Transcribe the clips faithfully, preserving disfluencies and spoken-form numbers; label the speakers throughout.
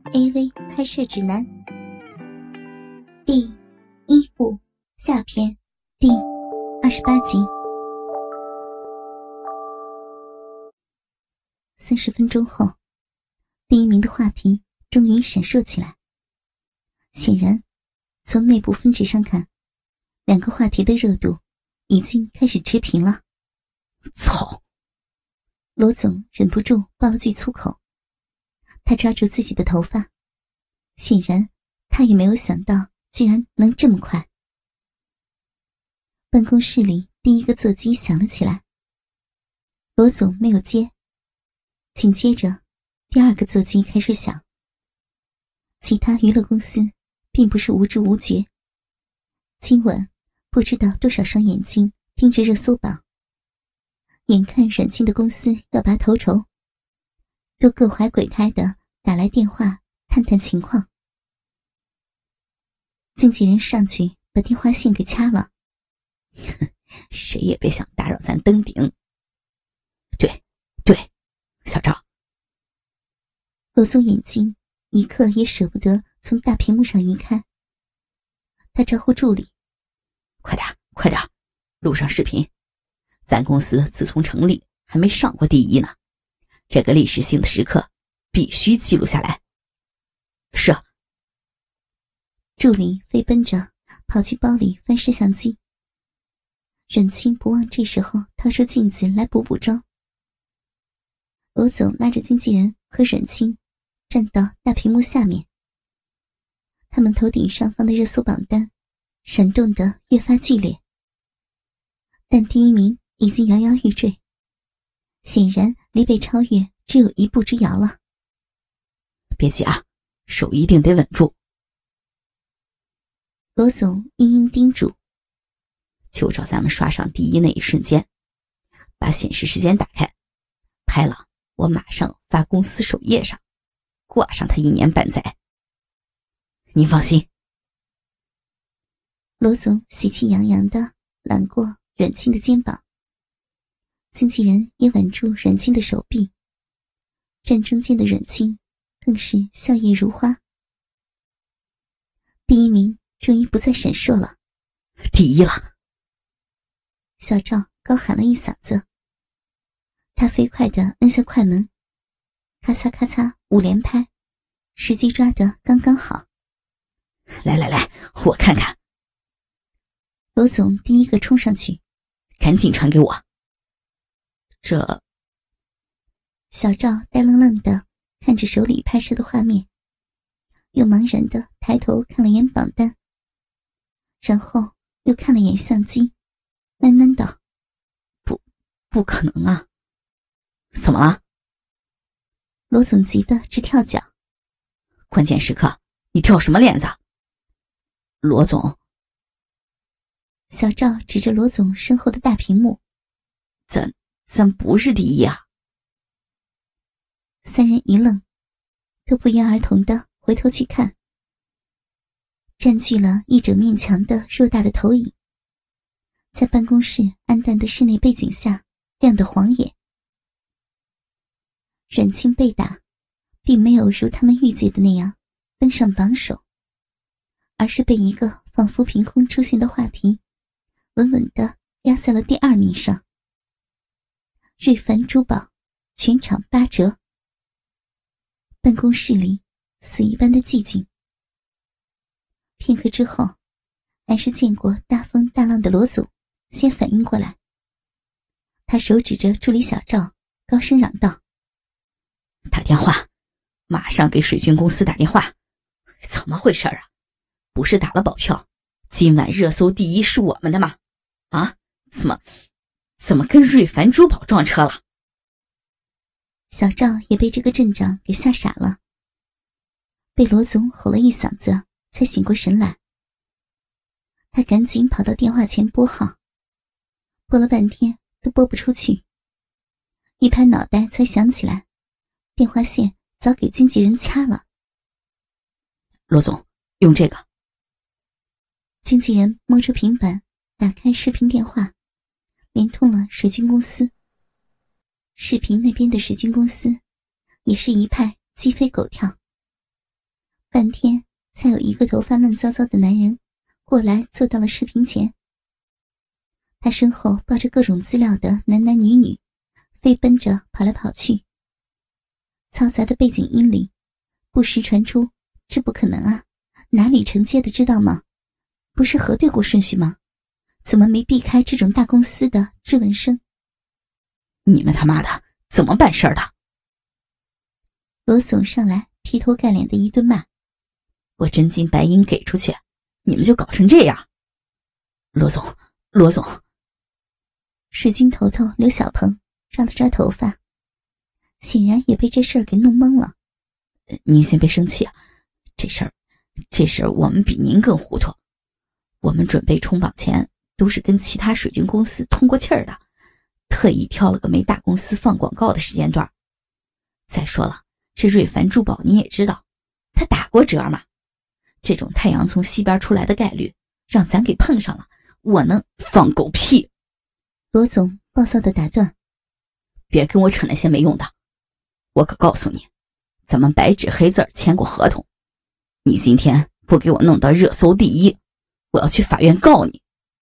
Speaker 1: A V 拍摄指南第一部下篇第二十八集。三十分钟后，第一名的话题终于闪烁起来。显然，从内部分值上看，两个话题的热度已经开始持平了。
Speaker 2: 操！
Speaker 1: 罗总忍不住爆了句粗口。他抓住自己的头发，显然他也没有想到居然能这么快。办公室里第一个座机响了起来，罗总没有接，紧接着第二个座机开始响。其他娱乐公司并不是无知无觉，今晚不知道多少双眼睛盯着热搜榜，眼看阮清的公司要拔头筹，都各怀鬼胎的打来电话探探情况。经纪人上去把电话线给掐了。
Speaker 2: 谁也别想打扰咱登顶。对对，小赵。
Speaker 1: 罗总眼睛一刻也舍不得从大屏幕上移开，他招呼助理：
Speaker 2: 快点快点，录上视频，咱公司自从成立还没上过第一呢，这个历史性的时刻必须记录下来。是。
Speaker 1: 助理飞奔着跑去包里翻摄像机。阮清不忘这时候掏出镜子来补补妆。罗总拉着经纪人和阮清站到大屏幕下面，他们头顶上方的热搜榜单闪动得越发剧烈，但第一名已经摇摇欲坠，显然离被超越只有一步之遥了。
Speaker 2: 别急啊，手一定得稳住。
Speaker 1: 罗总殷殷叮嘱。
Speaker 2: 就照咱们刷上第一那一瞬间，把显示时间打开，拍了我马上发公司首页上，挂上他一年半载。您放心。
Speaker 1: 罗总喜气洋洋地揽过阮清的肩膀，经纪人也挽住阮清的手臂，站中间的阮清更是笑靥如花。第一名终于不再闪烁了。
Speaker 2: 第一了！
Speaker 1: 小赵高喊了一嗓子，他飞快地摁下快门，咔嚓咔嚓五连拍，时机抓得刚刚好。
Speaker 2: 来来来，我看看。
Speaker 1: 罗总第一个冲上去，
Speaker 2: 赶紧传给我。这……
Speaker 1: 小赵呆愣愣地看着手里拍摄的画面，又茫然地抬头看了眼榜单，然后又看了眼相机，喃喃道：
Speaker 2: 不不可能啊。怎么了？
Speaker 1: 罗总急得直跳脚。
Speaker 2: 关键时刻你跳什么链子？罗总。
Speaker 1: 小赵指着罗总身后的大屏幕：
Speaker 2: 咱咱不是第一啊。
Speaker 1: 三人一愣，都不约而同地回头去看。占据了一整面墙的偌大的投影，在办公室暗淡的室内背景下亮得晃眼。阮清被打并没有如他们预计的那样登上榜首，而是被一个仿佛凭空出现的话题稳稳地压在了第二名上。瑞凡珠宝全场八折。办公室里死一般的寂静。片刻之后，还是见过大风大浪的罗总先反应过来。他手指着助理小赵，高声嚷道：
Speaker 2: 打电话，马上给水军公司打电话。怎么回事啊？不是打了保票，今晚热搜第一是我们的吗？啊？怎么怎么跟瑞凡珠宝撞车了？
Speaker 1: 小赵也被这个镇长给吓傻了，被罗总吼了一嗓子才醒过神来。他赶紧跑到电话前拨号，拨了半天都拨不出去，一拍脑袋才想起来，电话线早给经纪人掐了。
Speaker 2: 罗总，用这个。
Speaker 1: 经纪人摸出平板，打开视频电话，连通了水军公司。视频那边的水军公司也是一派鸡飞狗跳。 半天才有一个头发乱糟糟的男人过来坐到了视频前。他身后抱着各种资料的男男女女飞奔着跑来跑去，嘈杂的背景音里不时传出这不可能啊，哪里承接的知道吗？不是核对过顺序吗？怎么没避开这种大公司的质问声？
Speaker 2: 你们他妈的怎么办事的？
Speaker 1: 罗总上来劈头盖脸的一顿骂，
Speaker 2: 我真金白银给出去，你们就搞成这样。罗总，罗总。
Speaker 1: 水军头头刘小鹏抓了抓头发，显然也被这事儿给弄懵了。
Speaker 2: 您先别生气啊，这事儿这事儿我们比您更糊涂。我们准备冲榜前都是跟其他水军公司通过气儿的，特意挑了个没大公司放广告的时间段。再说了，这瑞凡珠宝你也知道，他打过折嘛。这种太阳从西边出来的概率让咱给碰上了，我能放狗屁。
Speaker 1: 罗总暴躁地打断，
Speaker 2: 别跟我扯那些没用的，我可告诉你，咱们白纸黑字签过合同，你今天不给我弄到热搜第一，我要去法院告你。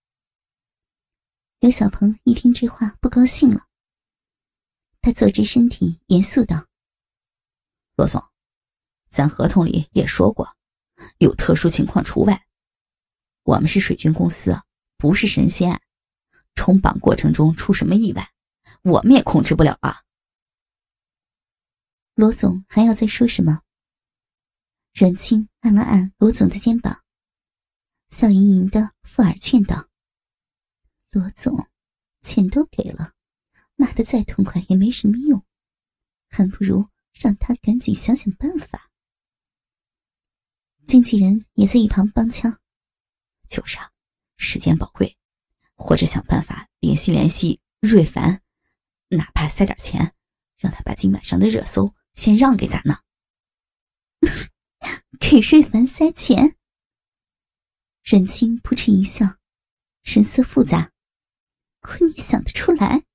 Speaker 1: 刘小鹏一听这话不高兴了，他坐直身体严肃道，
Speaker 2: 罗总，咱合同里也说过，有特殊情况除外，我们是水军公司，不是神仙，冲榜过程中出什么意外，我们也控制不了啊。
Speaker 1: 罗总还要再说什么？阮清按了按罗总的肩膀，笑盈盈的附耳劝道，罗总，钱都给了，骂得再痛快也没什么用，还不如让他赶紧想想办法。经纪人也在一旁帮腔，
Speaker 2: 就是啊，时间宝贵，或者想办法联系联系瑞凡，哪怕塞点钱，让他把今晚上的热搜先让给咱呢。
Speaker 1: 给瑞凡塞钱？任清扑哧一笑，神色复杂，亏你想得出来。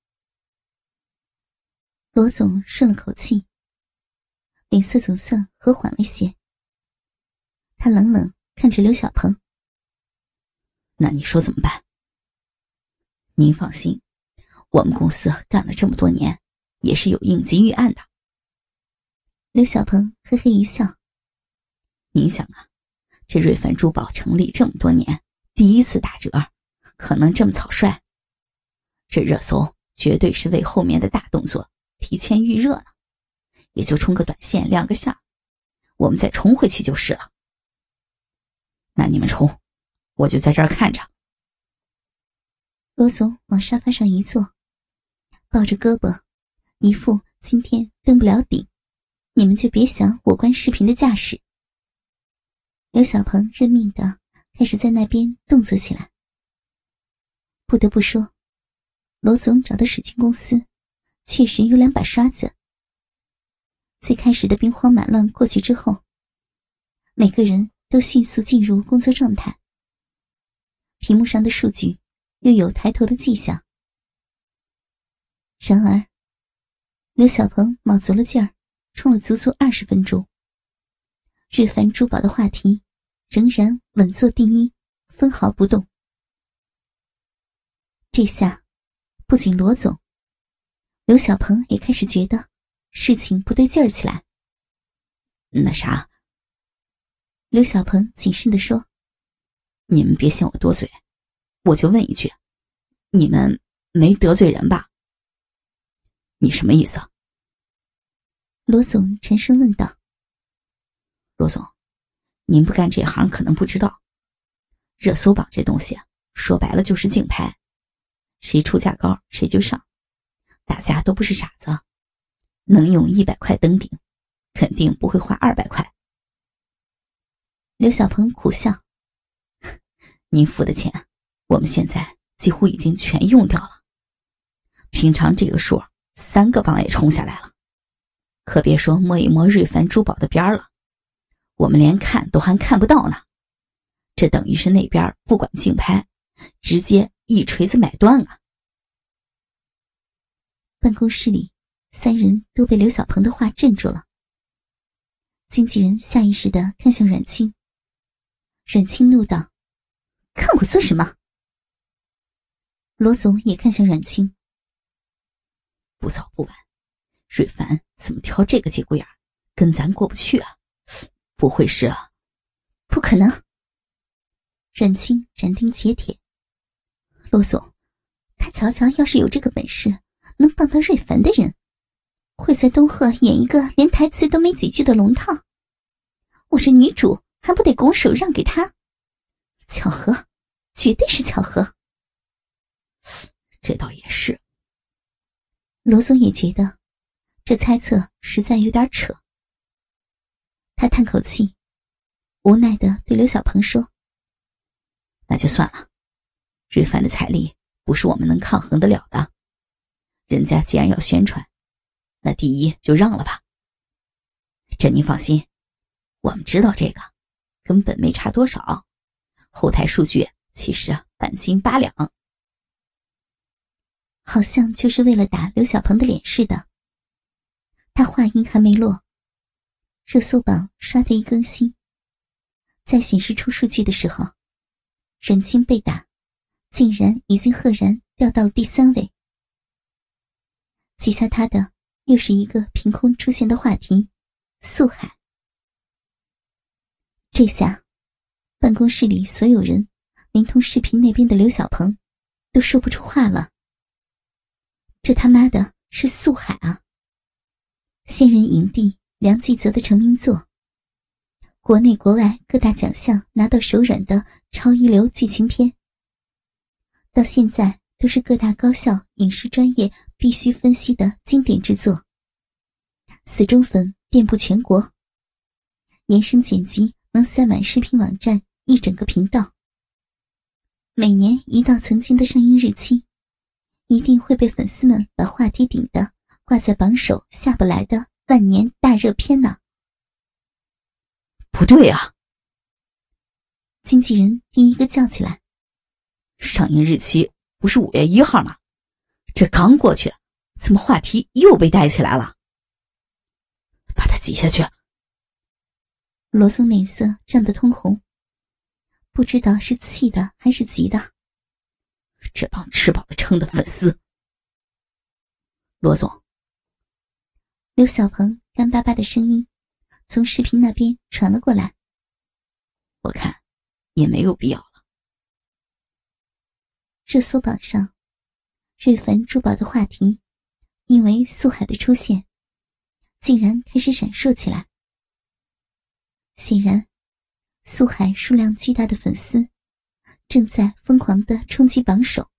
Speaker 1: 罗总顺了口气，脸色总算和缓了些。他冷冷看着刘小鹏，
Speaker 2: 那你说怎么办？您放心，我们公司干了这么多年，也是有应急预案的。
Speaker 1: 刘小鹏嘿嘿一笑，
Speaker 2: 您想啊，这瑞凡珠宝成立这么多年，第一次打折，可能这么草率，这热搜绝对是为后面的大动作提前预热了，也就冲个短线亮个相，我们再冲回去就是了。那你们冲，我就在这儿看着。
Speaker 1: 罗总往沙发上一坐，抱着胳膊，一副今天登不了顶，你们就别想我关视频的架势。刘小鹏认命的开始在那边动作起来。不得不说，罗总找的水军公司确实有两把刷子。最开始的兵荒马乱过去之后，每个人都迅速进入工作状态，屏幕上的数据又有抬头的迹象。然而刘小鹏卯足了劲儿，冲了足足二十分钟，瑞凡珠宝的话题仍然稳坐第一，分毫不动。这下不仅罗总，刘小鹏也开始觉得事情不对劲儿起来。
Speaker 2: 那啥，
Speaker 1: 刘小鹏谨慎地说，
Speaker 2: 你们别嫌我多嘴，我就问一句，你们没得罪人吧？你什么意思？
Speaker 1: 罗总沉声问道。
Speaker 2: 罗总，您不干这行可能不知道，热搜榜这东西说白了就是竞拍，谁出价高谁就上，大家都不是傻子，能用一百块登顶，肯定不会花二百块。
Speaker 1: 刘小鹏苦笑，
Speaker 2: 您付的钱我们现在几乎已经全用掉了，平常这个数三个榜也冲下来了，可别说摸一摸瑞凡珠宝的边了，我们连看都还看不到呢，这等于是那边不管竞拍，直接一锤子买断啊。
Speaker 1: 办公室里三人都被刘小鹏的话镇住了。 经纪人下意识地看向阮清，阮清怒道：看我做什么？罗总也看向阮清，
Speaker 2: 不早不晚，瑞凡怎么挑这个节骨眼跟咱过不去啊？不会是啊？
Speaker 1: 不可能！阮清斩钉截铁。罗总，他乔乔要是有这个本事，能帮到瑞凡的人，会在东鹤演一个连台词都没几句的龙套。我是女主，还不得拱手让给他？巧合，绝对是巧合。
Speaker 2: 这倒也是。
Speaker 1: 罗总也觉得这猜测实在有点扯。他叹口气，无奈地对刘小鹏说：
Speaker 2: 那就算了，瑞凡的财力不是我们能抗衡得了的。人家既然要宣传，那第一就让了吧。这您放心，我们知道这个根本没差多少，后台数据其实半斤八两。
Speaker 1: 好像就是为了打刘小鹏的脸似的。他话音还没落，热搜榜刷的一更新，在显示出数据的时候，阮清被打竟然已经赫然掉到了第三位。挤下他的又是一个凭空出现的话题，素海。这下办公室里所有人，连同视频那边的刘小鹏都说不出话了。这他妈的是素海啊！现任影帝梁继泽的成名作，国内国外各大奖项拿到手软的超一流剧情片，到现在都是各大高校影视专业必须分析的经典之作，死忠粉遍布全国，延伸剪辑能塞满视频网站一整个频道。每年一到曾经的上映日期，一定会被粉丝们把话题顶的挂在榜首下不来的万年大热片呢。
Speaker 2: 不对啊！
Speaker 1: 经纪人第一个叫起来：
Speaker 2: 上映日期不是五月一号吗？这刚过去，怎么话题又被带起来了？把它挤下去！
Speaker 1: 罗松脸色涨得通红，不知道是气的还是急的。
Speaker 2: 这帮吃饱了撑的粉丝！罗总，
Speaker 1: 刘小鹏干巴巴的声音从视频那边传了过来。
Speaker 2: 我看也没有必要了。
Speaker 1: 热搜榜上，瑞凡珠宝的话题因为素海的出现，竟然开始闪烁起来。显然，素海数量巨大的粉丝正在疯狂地冲击榜首。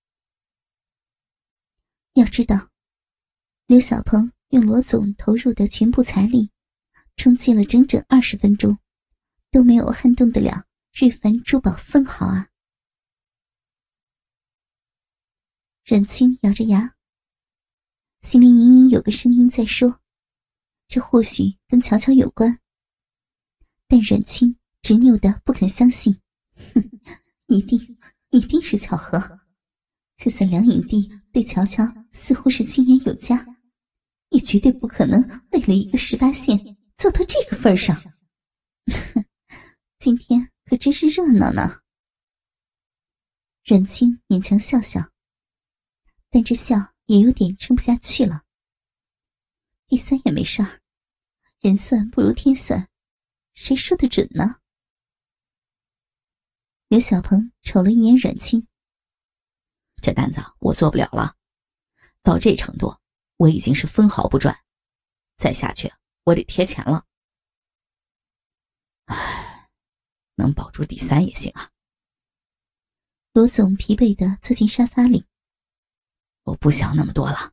Speaker 1: 要知道，刘小鹏用罗总投入的全部财力冲击了整整二十分钟，都没有撼动得了瑞凡珠宝分毫啊！阮清咬着牙，心里隐隐有个声音在说，这或许跟乔乔有关，但阮清执拗的不肯相信。哼，一定一定是巧合，就算梁影帝对乔乔似乎是经验有加，也绝对不可能为了一个十八线做到这个份上。今天可真是热闹呢。阮清勉强笑笑，但这笑也有点撑不下去了。第三也没事儿，人算不如天算，谁说得准呢？刘小鹏瞅了一眼阮清，
Speaker 2: 这单子我做不了了，到这程度我已经是分毫不赚，再下去我得贴钱了。唉，能保住第三也行啊。
Speaker 1: 罗总疲惫地坐进沙发里，
Speaker 2: 我不想那么多了。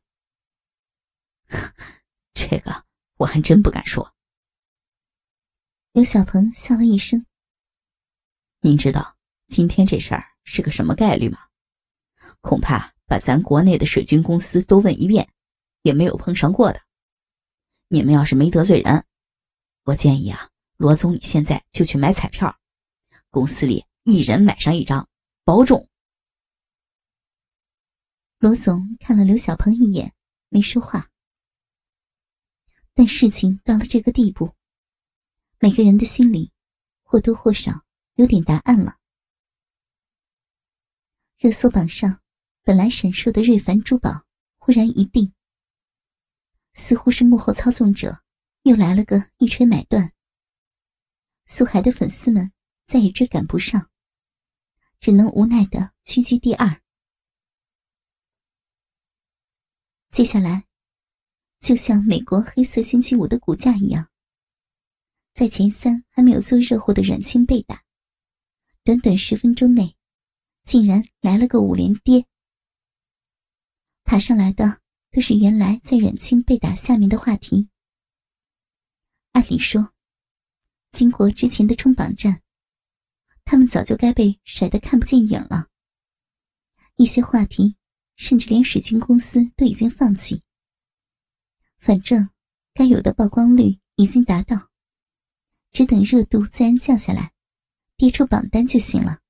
Speaker 2: 这个我还真不敢说。
Speaker 1: 刘小鹏笑了一声，
Speaker 2: 您知道今天这事儿是个什么概率吗？恐怕把咱国内的水军公司都问一遍，也没有碰上过的。你们要是没得罪人，我建议啊，罗总你现在就去买彩票，公司里一人买上一张，保中。
Speaker 1: 罗总看了刘小鹏一眼，没说话。但事情到了这个地步， 每个人的心里或多或少有点答案了。热搜榜上本来闪烁的瑞凡珠宝忽然一定，似乎是幕后操纵者又来了个一锤买断。苏海的粉丝们再也追赶不上，只能无奈地屈居第二。接下来就像美国黑色星期五的股价一样，在前三还没有做热乎的阮清被打，短短十分钟内竟然来了个五连跌。爬上来的都是原来在阮清被打下面的话题。按理说经过之前的冲榜战，他们早就该被甩得看不见影了。一些话题甚至连水军公司都已经放弃，反正该有的曝光率已经达到，只等热度自然降下来，跌出榜单就行了。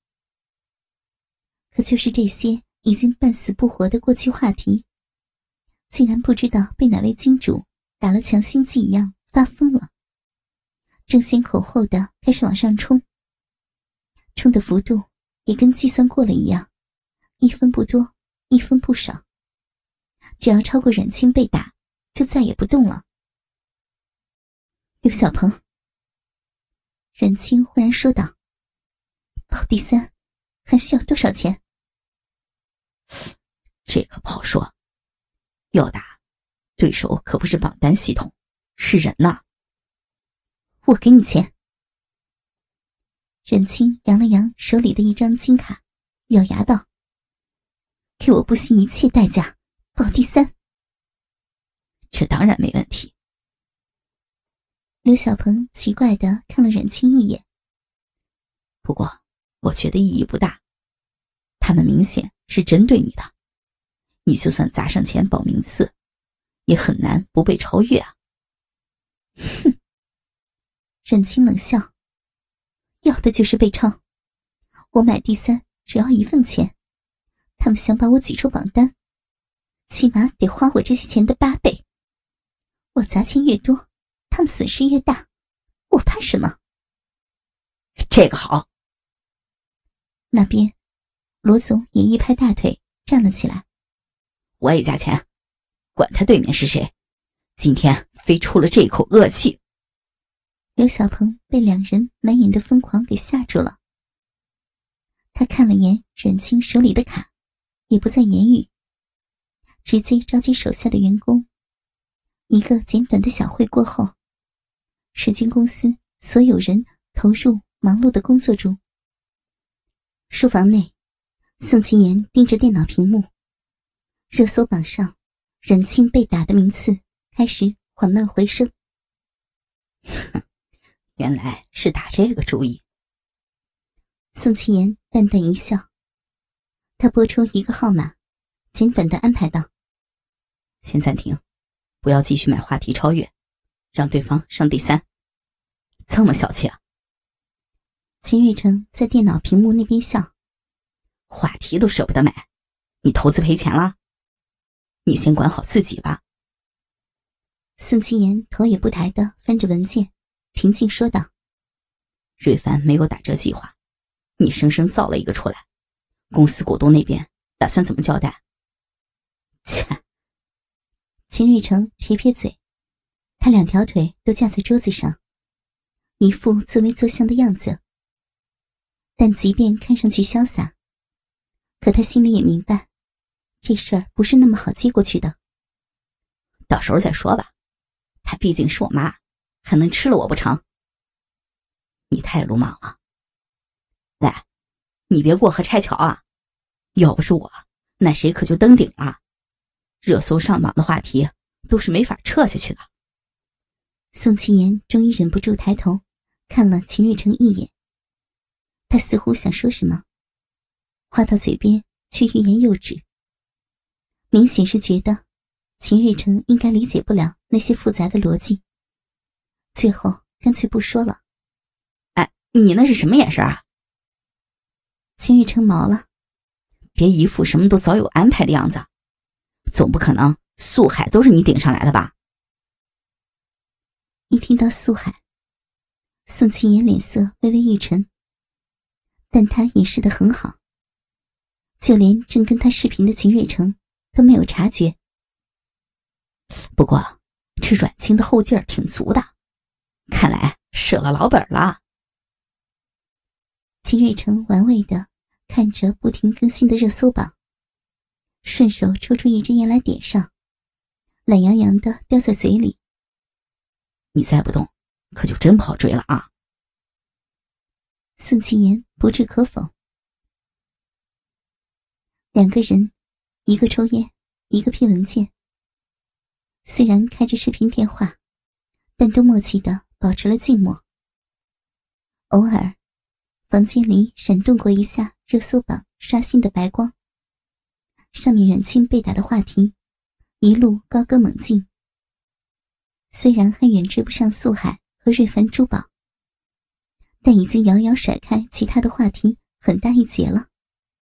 Speaker 1: 可就是这些已经半死不活的过去话题，竟然不知道被哪位金主打了强心剂一样发疯了，争先恐后的开始往上冲，冲的幅度也跟计算过了一样，一分不多，一分不少，只要超过阮清被打，就再也不动了。刘小鹏，阮清忽然说道：“保第三还需要多少钱？”
Speaker 2: 这可不好说，要打对手可不是榜单系统，是人呐。
Speaker 1: 我给你钱。阮清扬了扬手里的一张金卡，咬牙道：“给我不惜一切代价保第三。”
Speaker 2: 这当然没问题。
Speaker 1: 刘小鹏奇怪地看了阮清一眼，
Speaker 2: 不过我觉得意义不大，他们明显是针对你的，你就算砸上钱保名次，也很难不被超越啊。
Speaker 1: 哼！阮清冷笑，要的就是被超，我买第三只要一份钱，他们想把我挤出榜单，起码得花我这些钱的八倍。我砸钱越多，他们损失越大，我怕什么？
Speaker 2: 这个好。
Speaker 1: 那边罗总也一拍大腿站了起来，
Speaker 2: 我也加钱，管他对面是谁，今天非出了这口恶气。
Speaker 1: 刘小鹏被两人满眼的疯狂给吓住了，他看了眼阮清手里的卡，也不再言语，直接召集手下的员工。一个简短的小会过后，水军公司所有人投入忙碌的工作中。书房内，宋其言盯着电脑屏幕，热搜榜上阮清被打的名次开始缓慢回升。
Speaker 2: 原来是打这个主意。
Speaker 1: 宋其言淡淡一笑，他拨出一个号码，简短地安排道：“
Speaker 2: 先暂停，不要继续买话题超越，让对方上第三。”这么小气啊？
Speaker 1: 秦瑞成在电脑屏幕那边笑：“
Speaker 2: 话题都舍不得买，你投资赔钱了？你先管好自己吧。”
Speaker 1: 宋其言头也不抬地翻着文件，平静说道：“
Speaker 2: 瑞凡没有打折计划，你生生造了一个出来，公司股东那边打算怎么交代？”切！
Speaker 1: 秦瑞成撇撇嘴，他两条腿都架在桌子上，一副作威作相的样子。但即便看上去潇洒，可他心里也明白，这事儿不是那么好接过去的。
Speaker 2: 到时候再说吧，她毕竟是我妈，还能吃了我不成？你太鲁莽了。喂，你别过河拆桥啊！要不是我，那谁可就登顶了。热搜上榜的话题都是没法撤下去的。
Speaker 1: 宋其言终于忍不住抬头看了秦瑞成一眼，他似乎想说什么，话到嘴边却欲言又止，明显是觉得秦瑞成应该理解不了那些复杂的逻辑，最后干脆不说了。
Speaker 2: 哎，你那是什么眼神啊？
Speaker 1: 秦瑞成毛了，
Speaker 2: 别一副什么都早有安排的样子，总不可能素海都是你顶上来的吧？
Speaker 1: 一听到素海， 宋庆言脸色微微一沉，但他掩饰得很好，就连正跟他视频的秦瑞成都没有察觉。
Speaker 2: 不过这阮清的后劲儿挺足的，看来舍了老本了。
Speaker 1: 秦瑞成玩味地看着不停更新的热搜榜，顺手抽出一支烟来点上，懒洋洋地叼在嘴里。
Speaker 2: 你再不动，可就真不好追了啊！
Speaker 1: 宋庆言不置可否。两个人，一个抽烟，一个批文件。虽然开着视频电话，但都默契地保持了静默。偶尔，房间里闪动过一下热搜榜刷新的白光，上面阮清被打的话题一路高歌猛进。虽然还远追不上素海和瑞凡珠宝，但已经遥遥甩开其他的话题很大一截了。